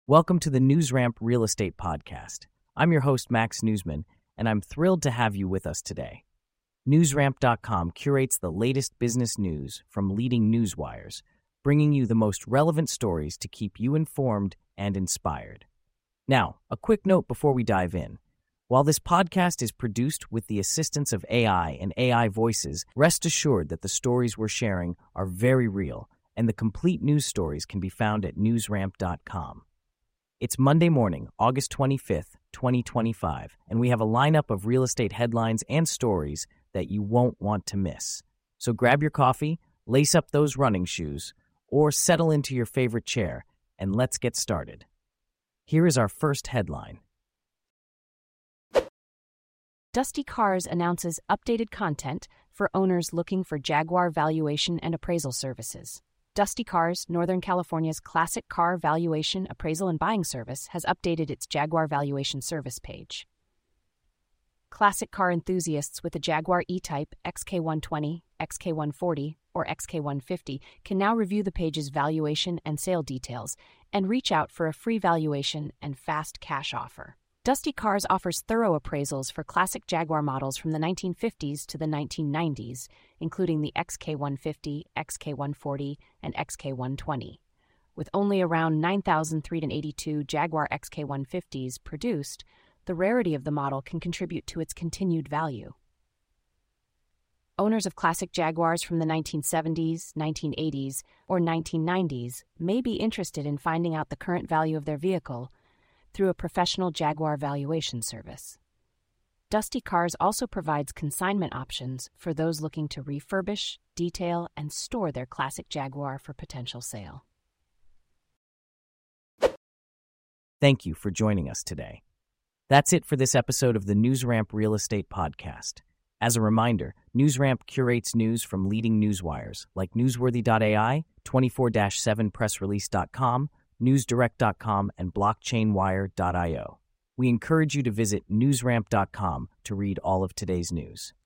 Welcome to the NewsRamp Real Estate Podcast. I'm your host, Max Newsman, and I'm thrilled to have you with us today. NewsRamp.com curates the latest business news from leading news wires, bringing you the most relevant stories to keep you informed and inspired. Now, a quick note before we dive in. While this podcast is produced with the assistance of AI and AI voices, rest assured that the stories we're sharing are very real, and the complete news stories can be found at newsramp.com. It's Monday morning, August 25th, 2025, and we have a lineup of real estate headlines and stories that you won't want to miss. So grab your coffee, lace up those running shoes, or settle into your favorite chair, and let's get started. Here is our first headline. Dusty Cars announces updated content for owners looking for Jaguar valuation and appraisal services. Dusty Cars, Northern California's classic car valuation, appraisal, and buying service, has updated its Jaguar valuation service page. Classic car enthusiasts with a Jaguar E-Type, XK120, XK140, or XK150 can now review the page's valuation and sale details and reach out for a free valuation and fast cash offer. Dusty Cars offers thorough appraisals for classic Jaguar models from the 1950s to the 1990s, including the XK150, XK140, and XK120. With only around 9,382 Jaguar XK150s produced, the rarity of the model can contribute to its continued value. Owners of classic Jaguars from the 1970s, 1980s, or 1990s may be interested in finding out the current value of their vehicle through a professional Jaguar valuation service. Dusty Cars also provides consignment options for those looking to refurbish, detail, and store their classic Jaguar for potential sale. Thank you for joining us today. That's it for this episode of the NewsRamp Real Estate Podcast. As a reminder, NewsRamp curates news from leading news wires like Newsworthy.ai, 24/7pressrelease.com, newsdirect.com, and blockchainwire.io. We encourage you to visit newsramp.com to read all of today's news.